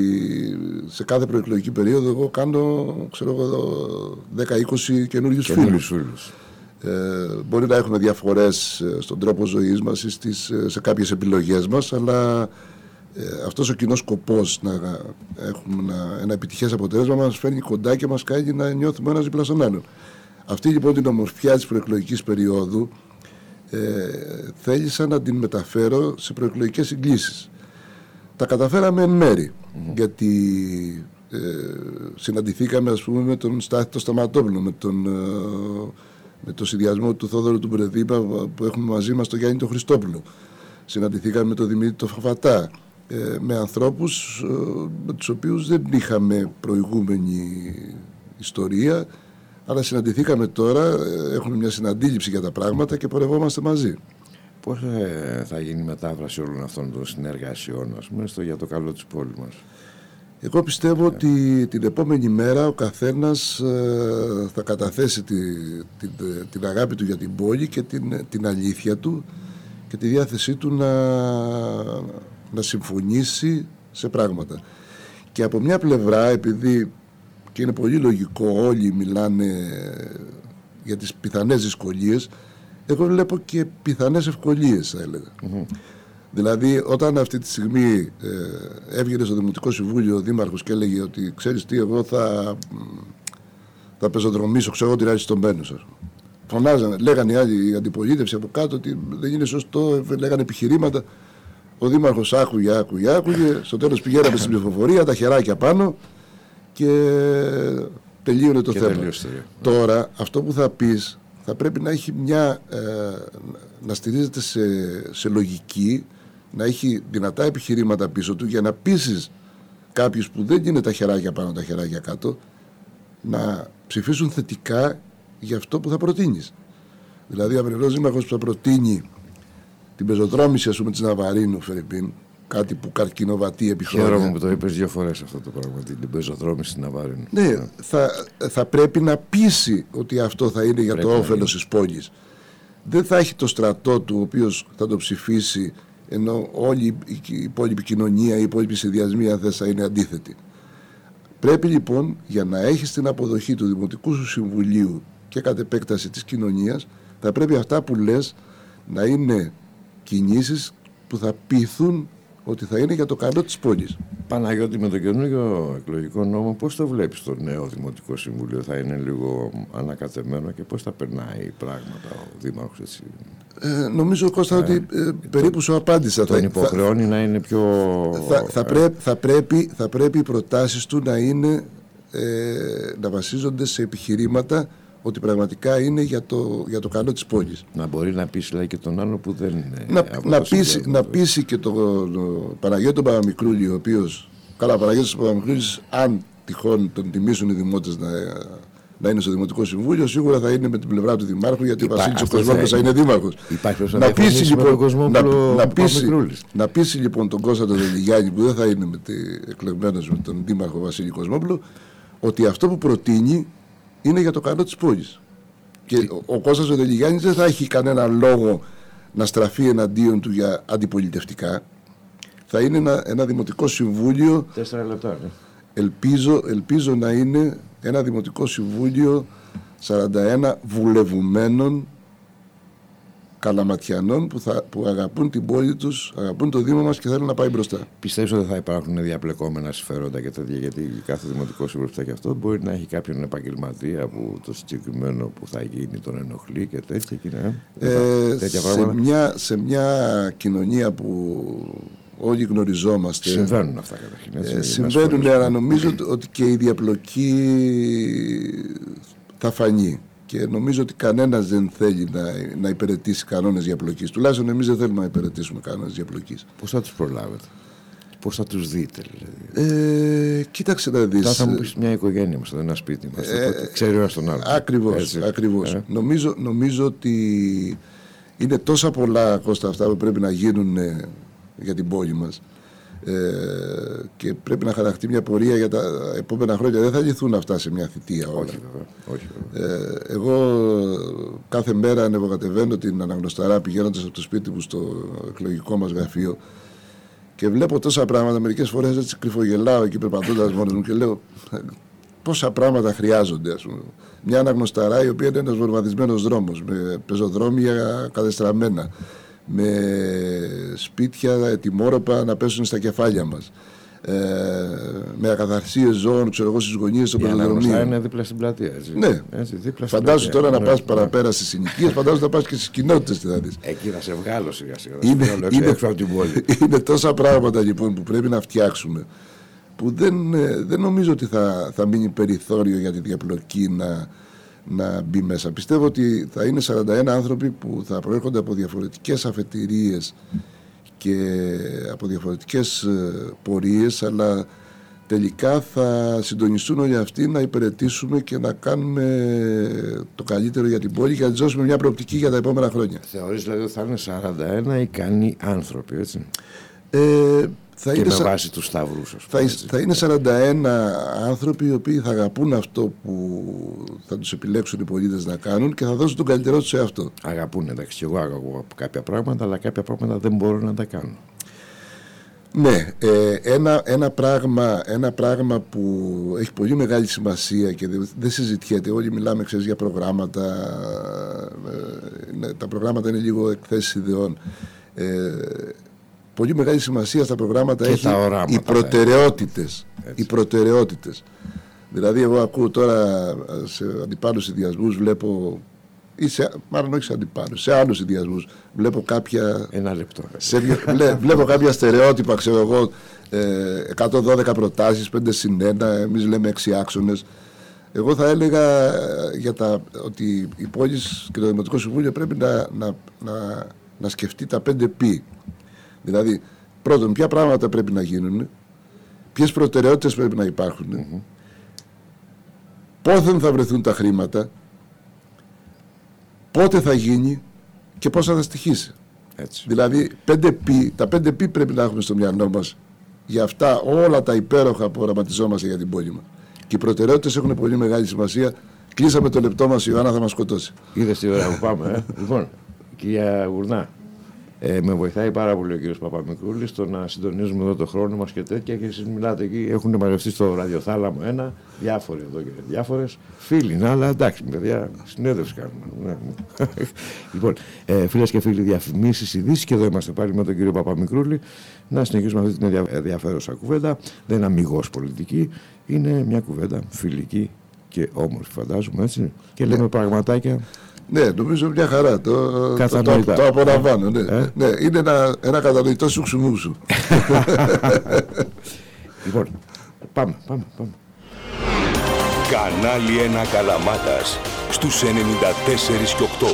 σε κάθε προεκλογική περίοδο εγώ κάνω, ξέρω εγώ, δέκα είκοσι καινούριους φίλους. φίλους. Ε, μπορεί να έχουμε διαφορές στον τρόπο ζωής μας ή στις, σε κάποιες επιλογές μας, αλλά ε, αυτός ο κοινός σκοπός να έχουμε ένα, ένα επιτυχές αποτέλεσμα μας φέρνει κοντά και μας κάνει να νιώθουμε ένας δίπλα στον άλλον. Αυτή λοιπόν την ομορφιά της προεκλογικής περίοδου ε, θέλησα να την μεταφέρω σε προεκλογικές συγκλήσεις. Τα καταφέραμε εν μέρη, mm-hmm. γιατί ε, συναντηθήκαμε, ας πούμε, με τον Στάθη το Σταματόπουλο, με τον... Ε, με το συνδυασμό του Θόδωρου του Μπρεδίπα που έχουμε μαζί μας, τον Γιάννη τον Χριστόπουλο. Συναντηθήκαμε με τον Δημήτρη τον Φαφατά, ε, με ανθρώπους ε, με τους οποίους δεν είχαμε προηγούμενη ιστορία, αλλά συναντηθήκαμε τώρα, ε, έχουμε μια συναντήληψη για τα πράγματα και πορευόμαστε μαζί. Πώς ε, θα γίνει η μετάφραση όλων αυτών των συνεργασιών, ας πούμε, στο, για το καλό της πόλης μας? Εγώ πιστεύω yeah. ότι την επόμενη μέρα ο καθένας ε, θα καταθέσει τη, την, την αγάπη του για την πόλη και την, την αλήθεια του και τη διάθεσή του να, να συμφωνήσει σε πράγματα. Και από μια πλευρά, επειδή και είναι πολύ λογικό, όλοι μιλάνε για τις πιθανές δυσκολίες, εγώ βλέπω και πιθανές ευκολίες, θα έλεγα. Mm-hmm. Δηλαδή, όταν αυτή τη στιγμή ε, έβγαινε στο Δημοτικό Συμβούλιο ο Δήμαρχος και έλεγε ότι ξέρεις τι, εγώ θα, θα πεζοδρομήσω, ξέρω ότι ράσεις τον Μπένο σας. Φωνάζανε, λέγανε οι άλλοι, η αντιπολίτευση από κάτω ότι δεν είναι σωστό, λέγανε επιχειρήματα. Ο Δήμαρχος άκουγε, άκουγε, άκουγε. Στο τέλος πηγαίναμε στην ψηφοφορία, τα χεράκια πάνω και τελείωνε το και θέμα. Τελείωσε. Τώρα, αυτό που θα πεις θα πρέπει να έχει μια. Ε, να στηρίζεται σε, σε λογική, να έχει δυνατά επιχειρήματα πίσω του για να πείσεις κάποιους που δεν είναι τα χεράκια πάνω, τα χεράκια κάτω, να ψηφίσουν θετικά για αυτό που θα προτείνεις. Δηλαδή, ο αυριανός δήμαρχος που θα προτείνει την πεζοδρόμηση, ας πούμε, της Ναβαρίνου, Φερρυπίν, κάτι που καρκινοβατεί επί χρόνια. Χαίρομαι που το είπες δύο φορές αυτό το πράγμα, την πεζοδρόμηση της Ναβαρίνου. Ναι, yeah. θα, θα πρέπει να πείσει ότι αυτό θα είναι για πρέπει το όφελος της πόλης. Δεν θα έχει το στρατό του, ο οποίος θα το ψηφίσει, ενώ όλη η υπόλοιπη κοινωνία, οι υπόλοιποι συνδυασμοί, αν θες, θα είναι αντίθετοι. Πρέπει λοιπόν, για να έχεις την αποδοχή του Δημοτικού σου Συμβουλίου και κατ' επέκταση της κοινωνίας, θα πρέπει αυτά που λες να είναι κινήσεις που θα πείθουν ότι θα είναι για το καλό της πόλης. Παναγιώτη, με το καινούργιο εκλογικό νόμο, πώς το βλέπεις το νέο Δημοτικό Συμβούλιο? Θα είναι λίγο ανακατεμένο και πώς θα περνάει πράγματα ο Δήμαρχος έτσι? Ε, νομίζω, Κώστα, ε, ότι ε, περίπου σου απάντησα. Τον θα, υποχρεώνει θα, να είναι πιο... Θα, θα, πρέ, θα, πρέπει, θα πρέπει οι προτάσεις του να είναι ε, να βασίζονται σε επιχειρήματα ότι πραγματικά είναι για το, για το καλό της πόλης. Να μπορεί να πείσει δηλαδή, και τον άλλο που δεν είναι. Να, να, πείσει, να πείσει και τον το Παναγιώτη τον Παπαμικρούλη, ο οποίος. Καλά, ο Παναγιώτης ο Παπαμικρούλης, αν τυχόν τον τιμήσουν οι δημότες να, να είναι στο Δημοτικό Συμβούλιο, σίγουρα θα είναι με την πλευρά του Δημάρχου, γιατί Υπά, ο Βασίλης ο Κοσμόπουλος θα είναι δήμαρχος. Να πείσει λοιπόν, να, να, πείσει, να πείσει λοιπόν τον Κώστα τον Δελιγιάννη, που δεν θα είναι με τη, εκλεγμένος με τον Δήμαρχο Βασίλη Κοσμόπουλο, ότι αυτό που προτείνει είναι για το καλό της πόλης. Και ο, ο Κώστας ο Δελιγιάννης δεν θα έχει κανένα λόγο να στραφεί εναντίον του για αντιπολιτευτικά. Θα είναι ένα, ένα Δημοτικό Συμβούλιο. Τέσσερα λεπτά. Ναι. Ελπίζω, ελπίζω να είναι ένα Δημοτικό Συμβούλιο σαράντα ένα βουλευουμένων καλαματιανών που, θα, που αγαπούν την πόλη τους, αγαπούν το Δήμο μας και θέλουν να πάει μπροστά. Πιστεύεις ότι θα υπάρχουν διαπλεκόμενα συμφέροντα και τέτοια? Γιατί κάθε Δημοτικό Συμβούλιο και αυτό μπορεί να έχει κάποιον επαγγελματία που το συγκεκριμένο που θα γίνει τον ενοχλεί και τέτοια. Και, ναι, ε, τέτοια σε, μια, σε μια κοινωνία που όλοι γνωριζόμαστε. Συμβαίνουν αυτά καταρχήν. Ε, συμβαίνουν, αλλά νομίζω ότι και η διαπλοκή θα φανεί. Και νομίζω ότι κανένας δεν θέλει να, να υπηρετήσει κανόνες διαπλοκής. Τουλάχιστον εμείς δεν θέλουμε να υπηρετήσουμε κανόνες διαπλοκής. Πώς θα τους προλάβετε? Πώς θα τους δείτε, δηλαδή? Ε, κοίταξε να δεις. Θα μου πεις μια οικογένεια μας, ένα σπίτι μας. Ε, ξέρει ο ένας τον άλλο. Ακριβώς. ακριβώς. Ε. Νομίζω, νομίζω ότι είναι τόσα πολλά, Κώστα, αυτά που πρέπει να γίνουν για την πόλη μας. Ε, και πρέπει να χαραχτεί μια πορεία για τα επόμενα χρόνια. Δεν θα λυθούν αυτά σε μια θητεία όλα. Όχι, βέβαια. Όχι, βέβαια. Ε, εγώ κάθε μέρα ανεβοκατεβαίνω την Αναγνωσταρά πηγαίνοντας από το σπίτι μου στο εκλογικό μας γραφείο και βλέπω τόσα πράγματα. Μερικές φορές έτσι κρυφογελάω εκεί περπατώντας μόνος μου και λέω πόσα πράγματα χρειάζονται, ας πούμε. Μια Αναγνωσταρά η οποία είναι ένας βορβαδισμένος δρόμος με πεζοδρόμια κατεστραμμένα, με σπίτια ετοιμόρροπα να πέσουν στα κεφάλια μας, ε, με ακαθαρσίες ζώων, ξέρω εγώ, στις γωνίες των πεζοδρομίων. Είναι δίπλα στην πλατεία, έτσι. Ναι. Έτσι, δίπλα φαντάζομαι τώρα ναι, να πας ναι. παραπέρα στις συνοικίες, φαντάζομαι να πας και στις κοινότητες. Δηλαδή. Εκεί θα σε βγάλω σιγά σιγά. Είναι, είναι, έξω από την πόλη. Είναι τόσα πράγματα λοιπόν που πρέπει να φτιάξουμε, που δεν, δεν νομίζω ότι θα, θα μείνει περιθώριο για τη διαπλοκή να, να μπει μέσα. Πιστεύω ότι θα είναι σαράντα ένα άνθρωποι που θα προέρχονται από διαφορετικές αφετηρίες και από διαφορετικές πορείες, αλλά τελικά θα συντονιστούν όλοι αυτοί να υπηρετήσουμε και να κάνουμε το καλύτερο για την πόλη και να της δώσουμε μια προοπτική για τα επόμενα χρόνια. Θεωρείς δηλαδή ότι θα είναι σαράντα ένα ικανοί άνθρωποι, έτσι? Ε, θα και είναι με σα... βάση τους σταυρούς, ας θα, πούμε, θα είναι σαράντα ένα άνθρωποι οι οποίοι θα αγαπούν αυτό που θα τους επιλέξουν οι πολίτες να κάνουν και θα δώσουν τον καλύτερό τους σε αυτό. Αγαπούν, εντάξει, και εγώ αγαπώ κάποια πράγματα, αλλά κάποια πράγματα δεν μπορώ να τα κάνω. Ναι, ε, ένα, ένα, πράγμα, ένα πράγμα που έχει πολύ μεγάλη σημασία και δεν, δεν συζητιέται. Όλοι μιλάμε, ξέρεις, για προγράμματα. Ε, τα προγράμματα είναι λίγο εκθέσεις ιδεών. Ε, πολύ μεγάλη σημασία στα προγράμματα και έχει οράματα, οι προτεραιότητες. Οι προτεραιότητες. Δηλαδή, εγώ ακούω τώρα σε αντιπάλους συνδυασμούς, βλέπω. Ή σε, μάλλον όχι σε αντιπάλους, σε άλλους συνδυασμούς. Βλέπω κάποια. Ένα λεπτό. Σε, βλέ, βλέπω κάποια στερεότυπα, ξέρω εγώ. Ε, εκατόν δώδεκα προτάσεις, πέντε συν ένα, εμείς λέμε έξι άξονες. Εγώ θα έλεγα για τα, ότι η πόλη και το Δημοτικό Συμβούλιο πρέπει να, να, να, να σκεφτεί τα πέντε πι. Δηλαδή, πρώτον, ποια πράγματα πρέπει να γίνουν, ποιες προτεραιότητες πρέπει να υπάρχουν, mm-hmm. πότε θα βρεθούν τα χρήματα, πότε θα γίνει και πώς θα στοιχήσει. Έτσι. Δηλαδή, πέντε πι, τα πέντε πι πρέπει να έχουμε στο μυαλό μας για αυτά όλα τα υπέροχα που οραματιζόμαστε για την πόλη μας. Και οι προτεραιότητες έχουν πολύ μεγάλη σημασία. Κλείσαμε το λεπτό μας, η Ιωάννα θα μας σκοτώσει. Είδες τι ώρα που πάμε, ε? Λοιπόν, κυρία Γουρνά, ε, με βοηθάει πάρα πολύ ο κύριος Παπαμικρούλης στο να συντονίζουμε εδώ το χρόνο μας και τέτοια, και εσείς μιλάτε εκεί, έχουν μαζευτεί στο ραδιοθάλαμο ένα, διάφοροι εδώ και διάφορες, φίλοι, ναι, αλλά εντάξει, παιδιά, συνέδευση κάνουμε. Ναι. Λοιπόν, ε, φίλες και φίλοι, διαφημίσεις, ειδήσεις, και εδώ είμαστε πάλι με τον κύριο Παπαμικρούλη να συνεχίσουμε αυτή την ενδιαφέρουσα κουβέντα. Δεν είναι αμιγώς πολιτική, είναι μια κουβέντα φιλική και όμορφη, φαντάζομαι, έτσι, και λέμε ναι. πραγματάκια. Ναι, νομίζω μια χαρά. Το, το, το, το απολαμβάνω. Ναι. Ε? Ναι, είναι ένα, ένα κατανοητό σουξουμούξου. Λοιπόν, πάμε, πάμε, πάμε. Κανάλι ένα Καλαμάτας στους ενενήντα τέσσερα και οκτώ.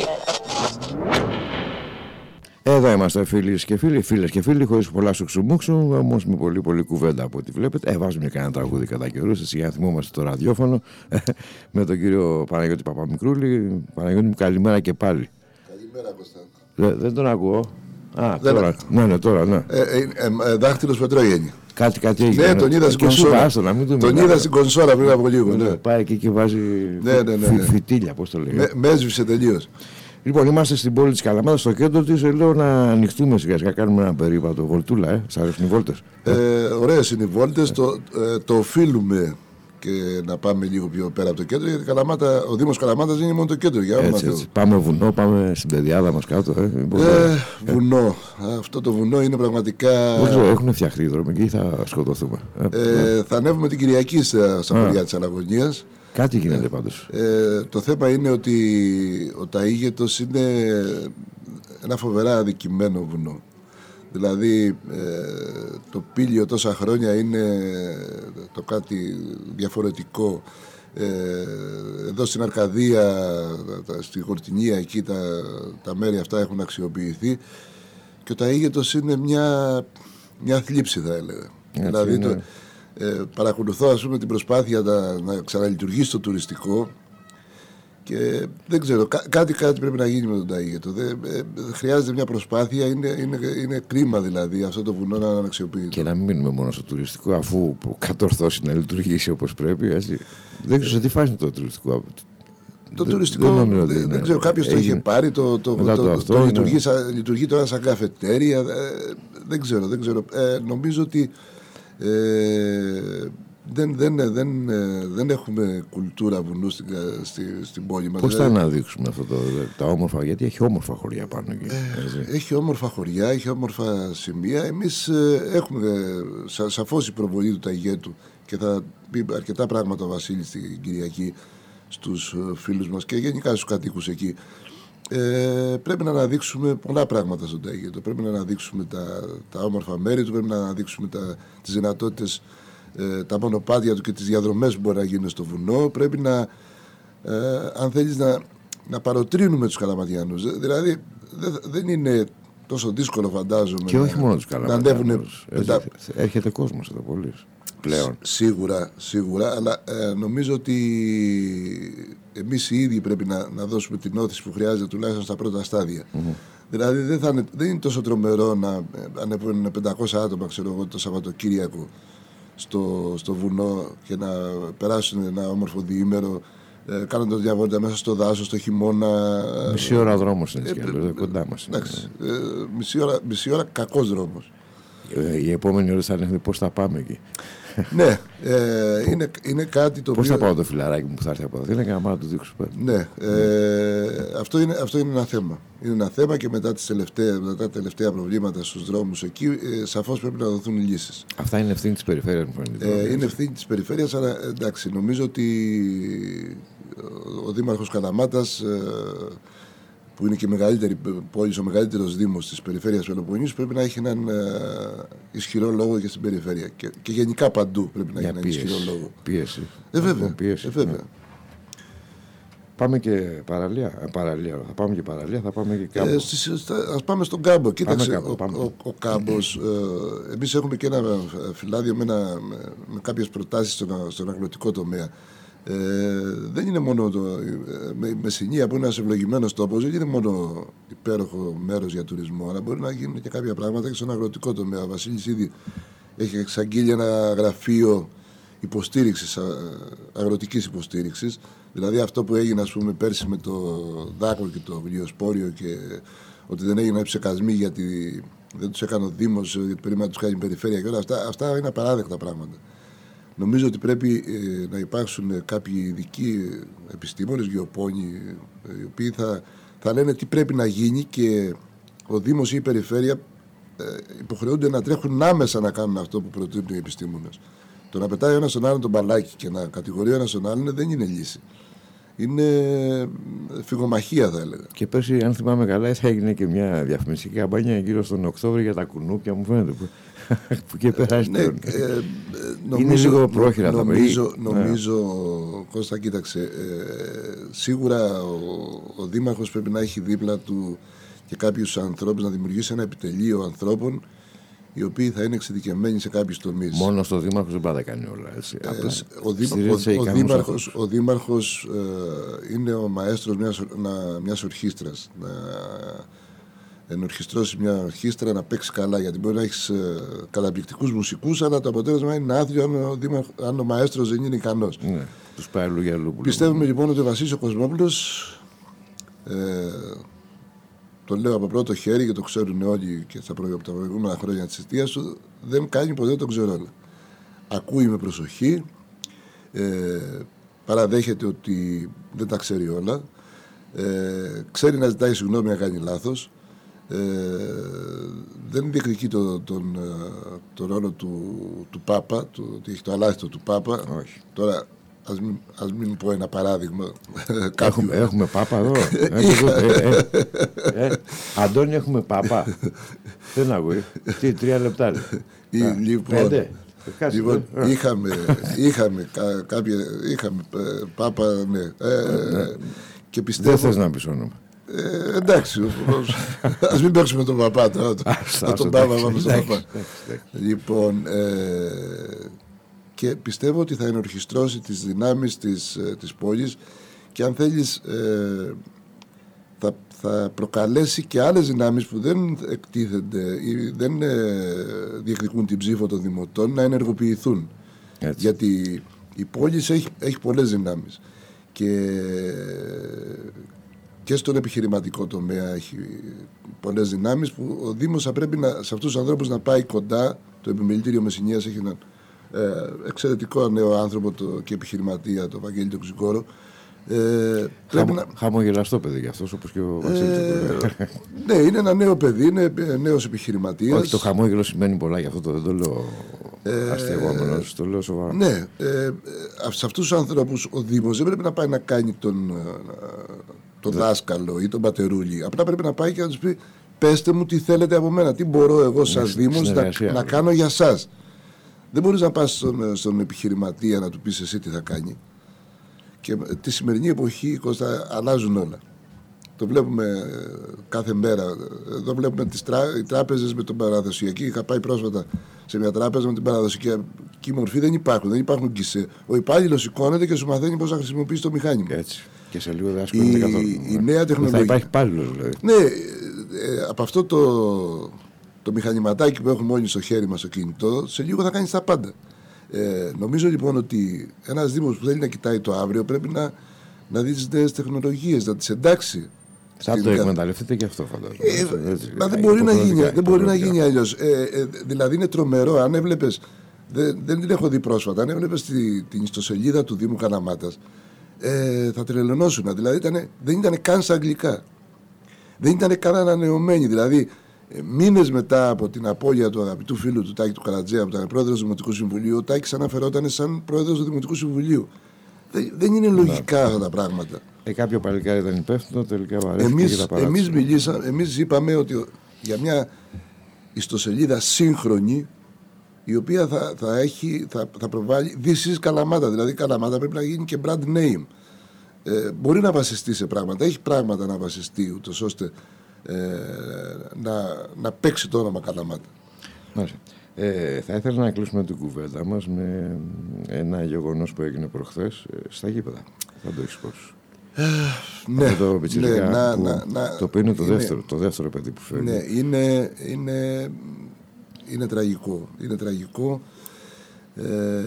Εδώ είμαστε, φίλοι και φίλοι, φίλες και φίλοι, χωρίς πολλά σουξουμούξου, όμως με πολύ πολύ κουβέντα από ό,τι βλέπετε. Ε, βάζουμε κανένα τραγούδι κατά καιρούς, έτσι, για να θυμόμαστε το ραδιόφωνο, με τον κύριο Παναγιώτη Παπαμικρούλη. Παναγιώτη μου, καλημέρα και πάλι. Καλημέρα, Κώστα. Δεν, δεν τον ακούω. Α, δεν τώρα. Α... Ναι, ναι, τώρα, ναι. Ε, ε, ε, δάχτυλος Πετρόγεννη. Κάτι, κάτι έγινε. Ναι, τον είδα στην κονσόλα. Τον, τον είδα στην κονσόλα πριν από λίγο. Ναι. Ναι. Πάει εκεί και βάζει ναι, ναι, ναι, ναι. φυτίλια, πώς το λέει. Με, με έσβησε τελείως. Λοιπόν, είμαστε στην πόλη της Καλαμάτας, στο κέντρο της. Λέω να ανοιχτούμε σιγά σιγά, κάνουμε ένα περίπατο. Βολτούλα, ε. Σ' αρέσουν οι βόλτες? Ε, ωραίες είναι οι βόλτες. Ε. Το, ε, το οφείλουμε και να πάμε λίγο πιο πέρα από το κέντρο. Γιατί Καλαμάτα, ο Δήμος Καλαμάτας είναι μόνο το κέντρο. Για έτσι, έτσι. Πάμε βουνό, πάμε στην πεδιάδα μας κάτω. Ε. Ε, βουνό. Ε. Αυτό το βουνό είναι πραγματικά. Δεν ξέρω, έχουν φτιαχτεί οι δρόμοι και θα σκοτωθούμε. Ε, ε, θα ανέβουμε την Κυριακή στα, στα χωριά της Αναγωνίας. Κάτι γίνεται πάντως. Ε, το θέμα είναι ότι ο Ταΐγετος είναι ένα φοβερά αδικημένο βουνό. Δηλαδή ε, το Πήλιο τόσα χρόνια είναι το κάτι διαφορετικό. Ε, εδώ στην Αρκαδία, στη Χορτινία, εκεί τα, τα μέρη αυτά έχουν αξιοποιηθεί, και ο Ταΐγετος είναι μια, μια θλίψη, θα έλεγα. Έτσι, δηλαδή το, Ε, παρακολουθώ, ας πούμε, την προσπάθεια να, να ξαναλειτουργήσει το τουριστικό, και δεν ξέρω, κά, κάτι, κάτι πρέπει να γίνει με τον Ταΐγετο. Ε, ε, χρειάζεται μια προσπάθεια, είναι, είναι, είναι κρίμα δηλαδή αυτό το βουνό να αναξιοποιείται. Και να μην μείνουμε μόνο στο τουριστικό, αφού κατορθώσει να λειτουργήσει όπως πρέπει. Έτσι. Δεν ξέρω τι φάση το τουριστικό. Το τουριστικό, δεν, δεν, δεν, δεν ξέρω, κάποιος το είχε πάρει, το, το, το, το, αυτό, το λειτουργεί, σαν, λειτουργεί τώρα σαν καφετέρια, ε, δεν ξέρω, δεν ξέρω. Ε, νομίζω ότι Ε, δεν, δεν, δεν, δεν έχουμε κουλτούρα βουνού στην, στη, στην πόλη μας. Πώς θα αναδείξουμε αυτό το, τα όμορφα, γιατί έχει όμορφα χωριά πάνω εκεί. Ε, έχει όμορφα χωριά, έχει όμορφα σημεία. Εμείς ε, έχουμε σα, σαφώς η προβολή του Ταΐγετου, και θα πει αρκετά πράγματα ο Βασίλης την Κυριακή στους φίλους μας και γενικά στους κατοίκους εκεί. Ε, πρέπει να αναδείξουμε πολλά πράγματα στον Ταΐγετο. Πρέπει να αναδείξουμε τα, τα όμορφα μέρη του, πρέπει να αναδείξουμε τα, τις δυνατότητες, ε, τα μονοπάτια του και τις διαδρομές που μπορεί να γίνουν στο βουνό. Πρέπει να, ε, αν θέλεις, να, να παροτρύνουμε τους Καλαματιανούς. Δηλαδή δεν, δεν είναι τόσο δύσκολο, φαντάζομαι. Και όχι μόνο τους Καλαματιανούς. Τα... Έρχεται κόσμος εδώ πολύ πλέον. Σίγουρα, σίγουρα, αλλά ε, νομίζω ότι εμείς οι ίδιοι πρέπει να, να δώσουμε την όθηση που χρειάζεται, τουλάχιστον στα πρώτα στάδια. Mm-hmm. Δηλαδή δεν, θα είναι, δεν είναι τόσο τρομερό να ανέβουν πεντακόσια άτομα, ξέρω εγώ, το Σαββατοκύριακο στο, στο βουνό και να περάσουν ένα όμορφο διήμερο ε, κάνοντας διαβόλτα μέσα στο δάσος, στο χειμώνα. Μισή ώρα δρόμος είναι, ε, ε, κοντά μας. Εντάξει, ε, μισή, ώρα, μισή ώρα κακός δρόμος. Ε, η επόμενη ώρα θα είναι πώς θα πάμε εκεί. Ναι, ε, είναι, είναι κάτι το πώς οποίο... θα πάω το φιλαράκι μου που θα έρθει από Αθήνα και να πάω να του δείξω. Ναι, ε, αυτό, είναι, αυτό είναι ένα θέμα. Είναι ένα θέμα και μετά, τις τελευταία, μετά τα τελευταία προβλήματα στους δρόμους εκεί, ε, σαφώς πρέπει να δοθούν λύσεις. Αυτά είναι ευθύνη της περιφέρειας, μου φαίνεται. Ε, είναι ευθύνη της περιφέρειας, αλλά εντάξει, νομίζω ότι ο Δήμαρχος Καλαμάτας, ε, που είναι και η μεγαλύτερη πόλη, ο μεγαλύτερος δήμος της περιφέρειας Πελοποννήσου, πρέπει να έχει έναν ε, ισχυρό λόγο και στην περιφέρεια. Και, και γενικά παντού πρέπει να έχει έναν πίεση, ισχυρό λόγο. Πίεση. Ε, βέβαια. Πίεση, ε, βέβαια. Ναι. Πάμε και παραλία. παραλία. Θα πάμε και παραλία, θα πάμε και κάμπο. Ε, στις, ας πάμε στον κάμπο. Κοίταξε, κάμπο, ο, πάμε. ο, ο κάμπος, ε, εμείς έχουμε και ένα φυλάδιο με, ένα, με, με κάποιες προτάσεις στον, στον αγροτικό τομέα. Ε, δεν είναι μόνο το, με, η Μεσσηνία που είναι ένας ευλογημένος τόπος, δεν είναι μόνο υπέροχο μέρος για τουρισμό, αλλά μπορεί να γίνουν και κάποια πράγματα και στον αγροτικό τομέα. Ο Βασίλης ήδη έχει εξαγγείλει ένα γραφείο υποστήριξης, αγροτικής υποστήριξης. Δηλαδή αυτό που έγινε, ας πούμε, πέρσι με το δάκρυ και το βιβλιοσπόριο και ότι δεν έγιναν ψεκασμοί γιατί δεν τους έκανε ο Δήμος, γιατί περίμενα να τους κάνει η περιφέρεια και όλα αυτά, αυτά είναι απαράδεκτα πράγματα. Νομίζω ότι πρέπει ε, να υπάρξουν κάποιοι ειδικοί επιστήμονες, γεωπόνοι, ε, οι οποίοι θα, θα λένε τι πρέπει να γίνει και ο Δήμος ή η περιφέρεια ε, υποχρεούνται να τρέχουν άμεσα να κάνουν αυτό που προτείνουν οι επιστήμονες. Το να πετάει ο ένας στον άλλον τον μπαλάκι και να κατηγορεί ο ένας τον άλλον δεν είναι λύση. Είναι φυγομαχία, θα έλεγα. Και πέρσι, αν θυμάμαι καλά, θα έγινε και μια διαφημιστική καμπάνια γύρω στον Οκτώβριο για τα κουνούπια, μου φαίνεται. Που, που και περάσει ναι, τώρα. ε, ε, Είναι λίγο πρόχειρα τα νομίζω, νομίζω ναι. Κώστα, κοίταξε, ε, σίγουρα ο, ο Δήμαρχος πρέπει να έχει δίπλα του και κάποιους ανθρώπους, να δημιουργήσει ένα επιτελείο ανθρώπων οι οποίοι θα είναι εξειδικευμένοι σε κάποιους τομείς. Μόνο στο Δήμαρχος δεν πάει να κάνει όλα. Έτσι. Ε, ο, Δήμα, ο, ο, Δήμαρχος, ο Δήμαρχος ε, είναι ο μαέστρος μιας, να, μιας ορχήστρας. Να ενορχιστρώσει μια ορχήστρα, να παίξει καλά. Γιατί μπορεί να έχεις ε, καταπληκτικούς μουσικούς, αλλά το αποτέλεσμα είναι άθλιο αν ο, Δήμαρχ, αν ο μαέστρος δεν είναι ικανός. Ναι, τους πάει αλλού για αλλού. Πιστεύουμε λοιπόν ότι ο Βασίλης ο Κοσμόπουλος, ε, το λέω από πρώτο χέρι και το ξέρουν όλοι και στα προ... τα προηγούμενα χρόνια της θητείας του, δεν κάνει ποτέ το ξέρω όλα. Ακούει με προσοχή, ε, παραδέχεται ότι δεν τα ξέρει όλα, ε, ξέρει να ζητάει συγγνώμη αν κάνει λάθος, ε, δεν διεκδικεί το, τον, τον ρόλο του, του Πάπα, το, ότι έχει το αλάθητο του Πάπα. Όχι. Τώρα, Ας μην, ας μην πω ένα παράδειγμα. Έχουμε, έχουμε Πάπα εδώ. ε, ε, ε, ε, Αντώνη, έχουμε Πάπα. Δεν ακούει. Τι, τρία λεπτά. Λοιπόν, πέντε. Λοιπόν, είχαμε, είχαμε, κά, κάποια, είχαμε Πάπα, ναι. Ε, ναι. Και πιστεύω, δεν θες να πεις όνομα. Ε, εντάξει, ας μην παίξουμε τον Παπά τώρα. Να τον Πάπα, πάμε στον Παπά. Λοιπόν, ε, και πιστεύω ότι θα ενορχιστρώσει τις δυνάμεις της, της πόλης και αν θέλεις ε, θα, θα προκαλέσει και άλλες δυνάμεις που δεν εκτίθενται ή δεν ε, διεκδικούν την ψήφο των δημοτών να ενεργοποιηθούν. Έτσι. Γιατί η πόλη έχει, έχει πολλές δυνάμεις και, και στον επιχειρηματικό τομέα έχει πολλές δυνάμεις που ο Δήμος θα πρέπει να, σε αυτούς τους ανθρώπους να πάει κοντά. Το επιμελητήριο Μεσσηνίας έχει έναν Ε, εξαιρετικό νέο άνθρωπο το, και επιχειρηματία, το Βαγγέλη τον Ξυγκόρο. Ε, Χαμο, να... Χαμογελαστό παιδί γι' αυτός, όπως και ο Βασίλης. Ε, ναι, είναι ένα νέο παιδί, είναι νέος επιχειρηματίας. Όχι, το χαμόγελο σημαίνει πολλά, γι' αυτό το, δεν το λέω ε, αστειευόμενος, το λέω σοβαρά. Ναι, ε, σε αυτούς τους ανθρώπους ο Δήμος δεν πρέπει να πάει να κάνει τον, τον δάσκαλο ή τον πατερούλη. Απλά πρέπει να πάει και να τους πει: πέστε μου τι θέλετε από μένα, τι μπορώ εγώ σαν Δήμος να, να κάνω για σας. Δεν μπορείς να πας στον, στον επιχειρηματία να του πεις εσύ τι θα κάνει. Και τη σημερινή εποχή, Κώστα, αλλάζουν όλα. Το βλέπουμε κάθε μέρα. Εδώ βλέπουμε τις τρά, οι τράπεζες με τον παραδοσιακή. Είχα πάει πρόσφατα σε μια τράπεζα με την παραδοσιακή μορφή. Δεν υπάρχουν. Δεν υπάρχουν γκισέ. Ο υπάλληλος σηκώνεται και σου μαθαίνει πώς να χρησιμοποιήσει το μηχάνημα. Έτσι. Και σε λίγο δεν ασχολείται καθόλου. Η νέα τεχνολογία. Θα υπάρχει υπάλληλος δηλαδή. Ναι, ε, από αυτό το, το μηχανηματάκι που έχουμε όλοι στο χέρι μας στο κινητό, σε λίγο θα κάνεις τα πάντα. Ε, νομίζω λοιπόν ότι ένας Δήμος που θέλει να κοιτάει το αύριο πρέπει να, να δει τις νέες τεχνολογίες, να τις εντάξει. Θα το εκμεταλλευτείτε και αυτό, φαντάζομαι. Ε, μα δεν μπορεί να γίνει, δεν μπορεί να γίνει αλλιώς. Ε, ε, δηλαδή είναι τρομερό. Αν έβλεπες, δεν, δεν την έχω δει πρόσφατα, αν έβλεπες τη, την ιστοσελίδα του Δήμου Καλαμάτας, ε, θα τρελαινόσουν. Δηλαδή ήτανε, δεν ήταν καν στα αγγλικά. Δεν ήταν καν ανανεωμένη. Δηλαδή, ε, μήνες μετά από την απώλεια του αγαπητού φίλου του Τάκη του Καρατζέα, που ήταν πρόεδρος του Δημοτικού Συμβουλίου, ο Τάκης αναφερόταν σαν πρόεδρος του Δημοτικού Συμβουλίου. Δεν, δεν είναι λογικά αυτά τα πράγματα. Ε, κάποιο παλικάρι ήταν υπεύθυνο, τελικά βαρέθηκε εμείς, και τα παράτησε. Εμείς, μιλήσα, εμείς είπαμε ότι για μια ιστοσελίδα σύγχρονη, η οποία θα, θα, έχει, θα, θα προβάλλει This is Καλαμάτα. Δηλαδή η Καλαμάτα πρέπει να γίνει και brand name. Ε, μπορεί να βασιστεί σε πράγματα, έχει πράγματα να βασιστεί, ούτως ώστε ε, να, να παίξει το όνομα Καλαμάτα. Μάλιστα. Ε, θα ήθελα να κλείσουμε την κουβέντα μας με ένα γεγονός που έγινε προχθές ε, στα γήπεδα. Θα το έχεις πόσο. Ε, ναι, το ναι, να, που, να, να, το οποίο είναι το, είναι, δεύτερο, το δεύτερο παιδί που φέρνει. Ναι, είναι, είναι, είναι τραγικό. Είναι τραγικό. Ε,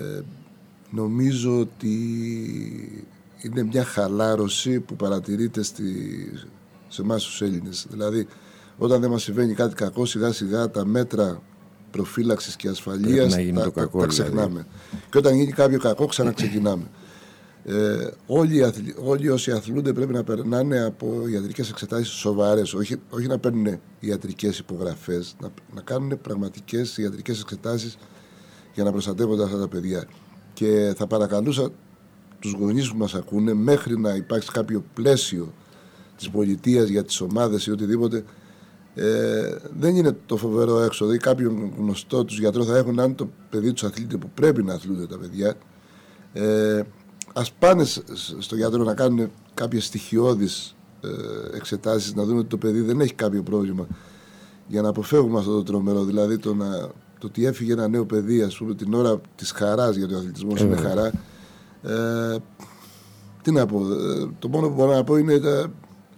νομίζω ότι είναι μια χαλάρωση που παρατηρείται στη, σε εμάς τους Έλληνες. Δηλαδή, όταν δεν μας συμβαίνει κάτι κακό, σιγά σιγά τα μέτρα προφύλαξης και ασφαλείας τα, τα, κακό, τα ξεχνάμε. Δηλαδή. Και όταν γίνει κάποιο κακό, ξαναξεκινάμε. Ε, όλοι, οι αθλη, όλοι όσοι αθλούνται πρέπει να περνάνε από ιατρικές εξετάσεις σοβαρές, όχι, όχι να παίρνουν ιατρικές υπογραφές, να, να κάνουν πραγματικές ιατρικές εξετάσεις για να προστατεύονται αυτά τα παιδιά. Και θα παρακαλούσα τους γονείς που μας ακούνε, μέχρι να υπάρξει κάποιο πλαίσιο της πολιτείας για τις ομάδες ή οτιδήποτε, ε, δεν είναι το φοβερό έξοδο ή κάποιον γνωστό τους γιατρό θα έχουν, αν το παιδί τους αθλείται, που πρέπει να αθλούνται τα παιδιά, ε, ας πάνε στο γιατρό να κάνουν κάποιες στοιχειώδεις ε, εξετάσεις, να δουν ότι το παιδί δεν έχει κάποιο πρόβλημα, για να αποφεύγουμε αυτό το τρομερό. Δηλαδή το, να, το ότι έφυγε ένα νέο παιδί, ας πούμε, την ώρα της χαράς, γιατί ο αθλητισμός είναι χαρά. Ε, τι να πω, ε, το μόνο που μπορώ να πω είναι τα,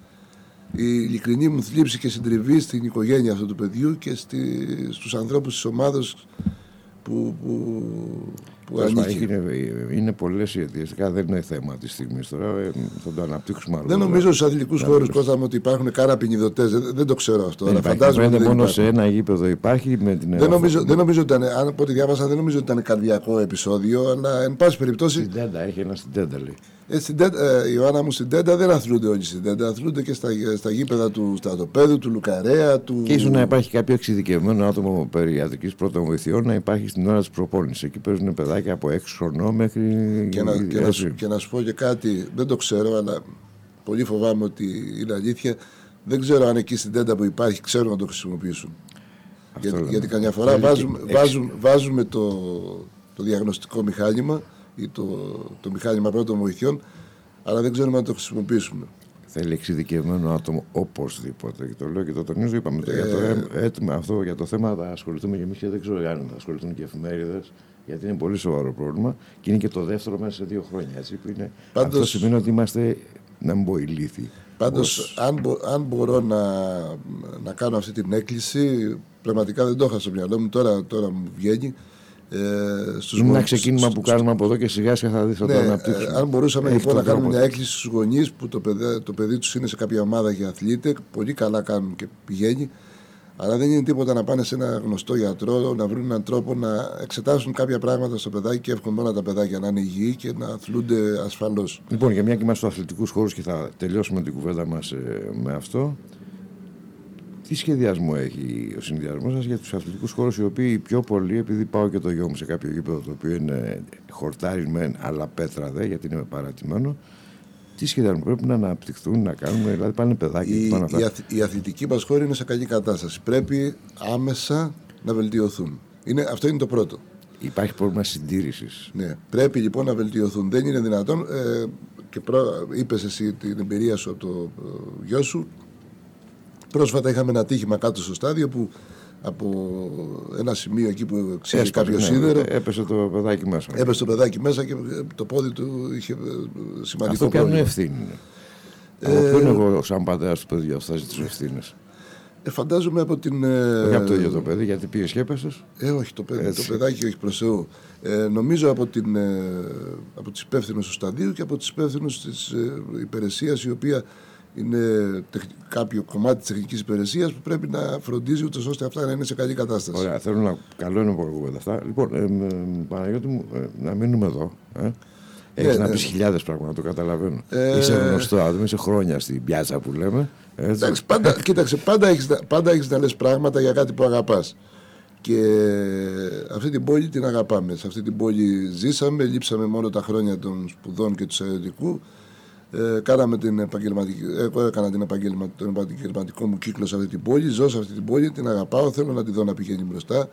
η ειλικρινή μου θλίψη και συντριβή στην οικογένεια αυτού του παιδιού και στη, στους ανθρώπους της ομάδας που, που, που ανήκει. Είναι, είναι πολλές οι αιτίες. Δεν είναι θέμα της στιγμής τώρα. Ε, θα το αναπτύξουμε άλλο. Δεν νομίζω στους αθλητικούς χώρους, Κώστα μου, ότι υπάρχουν καραπινιδωτές. Δεν, δεν το ξέρω αυτό. Δεν αλλά φαντάζομαι δεν δεν μόνο υπάρχει. Σε ένα γήπεδο υπάρχει. Με την δεν, νομίζω, δεν νομίζω ότι ήταν, αν από ό,τι διάβασα, δεν νομίζω ότι ήταν καρδιακό επεισόδιο, αλλά εν πάση περιπτώσει. Στην Τέντα, έχει ένα στην Τέντα λέει. Ε, στην Τέντα, ε, Ιωάννα μου, στην Τέντα δεν αθλούνται όλοι στην Τέντα. Αθλούνται και στα, στα γήπεδα του στρατοπέδου, του Λουκαρέα. Του... Και ίσως να υπάρχει κάποιο εξειδικευμένο άτομο περί ιατρικής πρώτων βοηθειών να υπάρχει στην ώρα της προπόνησης. Εκεί παίζουν παιδάκια από έξι χρονών μέχρι. Και να, και, να σου, και να σου πω και κάτι, δεν το ξέρω, αλλά πολύ φοβάμαι ότι είναι αλήθεια. Δεν ξέρω αν εκεί στην Τέντα που υπάρχει ξέρουν να το χρησιμοποιήσουν. Γιατί, γιατί καμιά φορά βάζουμε, βάζουμε, βάζουμε το, το διαγνωστικό μηχάνημα ή το, το μηχάνημα πρώτων βοηθειών, αλλά δεν ξέρουμε να το χρησιμοποιήσουμε. Θέλει εξειδικευμένο άτομο οπωσδήποτε. Και το λέω και το τονίζω. Είπαμε το, ε, για, το, έτοιμα, αυτό, για το θέμα θα ασχοληθούμε και εμείς και δεν ξέρω αν θα ασχοληθούν και οι εφημερίδες, γιατί είναι πολύ σοβαρό πρόβλημα και είναι και το δεύτερο μέσα σε δύο χρόνια. Έτσι, που είναι, πάντως, αυτό σημαίνει ότι είμαστε, να μην πω, ηλίθιοι. Πάντως, ως... αν, μπο, αν μπορώ να, να κάνω αυτή την έκκληση, πραγματικά δεν το είχα στο μυαλό μου, τώρα, τώρα μου βγαίνει. Ε, στους είναι γονείς, ένα ξεκίνημα στους, που κάνουμε από εδώ και σιγά σιγά θα δεις ότι ναι, θα το αναπτύξουμε. Ε, αν μπορούσαμε λοιπόν να κάνουμε μια έκκληση στους γονείς που το παιδί, το παιδί τους είναι σε κάποια ομάδα και αθλείται, πολύ καλά κάνουν και πηγαίνει, αλλά δεν είναι τίποτα να πάνε σε ένα γνωστό γιατρό, να βρουν έναν τρόπο να εξετάσουν κάποια πράγματα στο παιδάκι και εύχομαι όλα τα παιδάκια να είναι υγιή και να αθλούνται ασφαλώς. Λοιπόν, για μια και είμαστε στους αθλητικούς χώρους και θα τελειώσουμε την κουβέντα μας ε, με αυτό. Τι σχεδιασμό έχει ο συνδυασμός σας για τους αθλητικούς χώρους, οι οποίοι πιο πολλοί, επειδή πάω και το γιο μου σε κάποιο γήπεδο το οποίο είναι χορτάρισμένο, αλλά πέτρα δε, γιατί είναι παρατημένο, τι σχεδιασμό πρέπει να αναπτυχθούν, να κάνουμε, δηλαδή πάνε παιδάκια. Η, πάνε αυτά. η, αθ, η αθλητική μας χώρη είναι σε καλή κατάσταση. Πρέπει άμεσα να βελτιωθούν. Είναι, αυτό είναι το πρώτο. Υπάρχει πρόβλημα συντήρησης. Ναι, πρέπει λοιπόν να βελτιωθούν. Δεν είναι δυνατόν. Ε, και προ, είπες εσύ την εμπειρία σου από το ε, γιο σου. Πρόσφατα είχαμε ένα τύχημα κάτω στο στάδιο που από ένα σημείο εκεί που ξέρει κάποιο ναι, σίδερο. Έπεσε το παιδάκι μέσα. Έπεσε το παιδάκι μέσα και το πόδι του είχε σημαντικό αυτό πρόβλημα. Αυτό ευθύνη είναι. Ε, από ποιον εγώ, σαν πατέρας του παιδιού, θα ζητήσω ευθύνες. Ε, φαντάζομαι από την. Όχι από το ίδιο το παιδί, γιατί πήγε και έπεσες. Ε, όχι, το, παιδί, το παιδάκι, όχι προς Θεού. Ε, νομίζω από, την, ε, από τις υπεύθυνους του σταδίου και από τις υπεύθυνους της ε, υπηρεσίας, η οποία είναι τεχ, κάποιο κομμάτι της τεχνικής υπηρεσίας που πρέπει να φροντίζει ούτως ώστε αυτά να είναι σε καλή κατάσταση. Ωραία, θέλω να. Καλό είναι που ακούγονται αυτά. Λοιπόν, ε, ε, Παναγιώτη μου, ε, να μείνουμε εδώ. Ε. Έχεις ναι, να πεις ναι. χιλιάδες πράγματα, το καταλαβαίνω. Ε... Είσαι γνωστό άτομο, είσαι χρόνια στην πιάτσα που λέμε. Έτσι. Εντάξει, πάντα, κοίταξε, πάντα έχεις, πάντα έχεις να λες πράγματα για κάτι που αγαπάς. Και αυτή την πόλη την αγαπάμε. Σε αυτή την πόλη ζήσαμε, λείψαμε μόνο τα χρόνια των σπουδών και του στρατιωτικού. Ε, κάναμε την επαγγελματική, εγώ έκανα την επαγγελμα, τον επαγγελματικό μου κύκλο σε αυτή την πόλη. Ζω σε αυτή την πόλη, την αγαπάω, θέλω να τη δω να πηγαίνει μπροστά.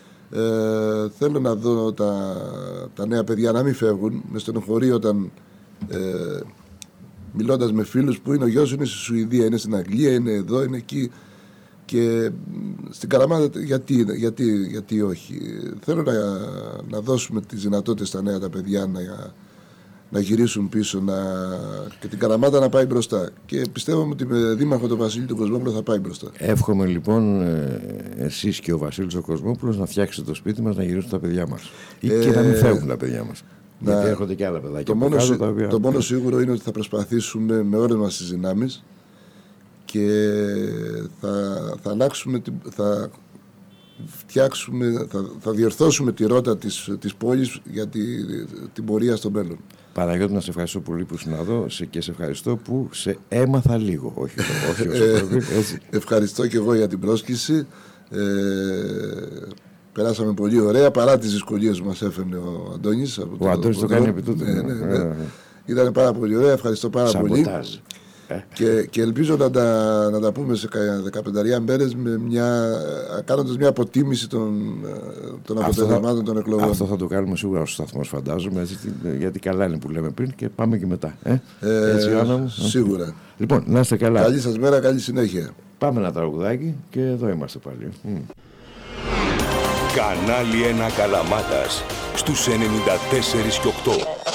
Ε, θέλω να δω τα, τα νέα παιδιά να μην φεύγουν. Με στενοχωρεί όταν ε, μιλώντας με φίλους που είναι ο γιος σου είναι στη Σουηδία, είναι στην Αγγλία, είναι εδώ, είναι εκεί. Και στην Καραμάτα γιατί, γιατί, γιατί όχι. Θέλω να, να δώσουμε τις δυνατότητες στα νέα τα παιδιά να, να γυρίσουν πίσω να, και την Καραμάτα να πάει μπροστά. Και πιστεύω ότι με δήμαρχο τον Βασίλη του Κοσμόπουλο θα πάει μπροστά. Εύχομαι λοιπόν εσείς και ο Βασίλης ο Κοσμόπουλος να φτιάξετε το σπίτι μας, να γυρίσουν τα παιδιά μας. Ή ε, και να μην φεύγουν τα παιδιά μας. Να, γιατί έρχονται και άλλα παιδάκια. Το, μόνο, κάτω, τα οποία... το μόνο σίγουρο είναι ότι θα προσπαθήσουμε με όλες μας τις δυνάμεις και θα, θα αλλάξουμε, θα φτιάξουμε, θα, θα διορθώσουμε τη ρότα της, της πόλης για τη, την πορεία στο μέλλον. Παναγιώτη, να σε ευχαριστώ πολύ που ήσουν εδώ και σε ευχαριστώ που σε έμαθα λίγο. Όχι, όχι όσο πρέπει, έτσι. Ευχαριστώ και εγώ για την πρόσκληση. Ε, περάσαμε πολύ ωραία παρά τις δυσκολίες που μας έφερνε ο Αντώνης. Ο το, Αντώνης το, το κάνει επί τούτου. Ναι, ναι, ναι. Ε, Ήταν πάρα πολύ ωραία. Ευχαριστώ πάρα Σαμποτάζ. πολύ. Και, και ελπίζω να τα, να τα πούμε σε δεκαπέντε μέρες με μια, κάνοντας μια αποτίμηση των, των αποτελεσμάτων των εκλογών. Αυτό θα το κάνουμε σίγουρα στο σταθμό, φαντάζομαι, έτσι, γιατί καλά είναι που λέμε πριν και πάμε και μετά. Ε? Ε, έτσι, Άννα μου. Σίγουρα. Λοιπόν, να είστε καλά. Καλή σας μέρα, καλή συνέχεια. Πάμε ένα τραγουδάκι και εδώ είμαστε πάλι. Mm. Κανάλι ένα Καλαμάτας στους ενενήντα τέσσερα και οκτώ.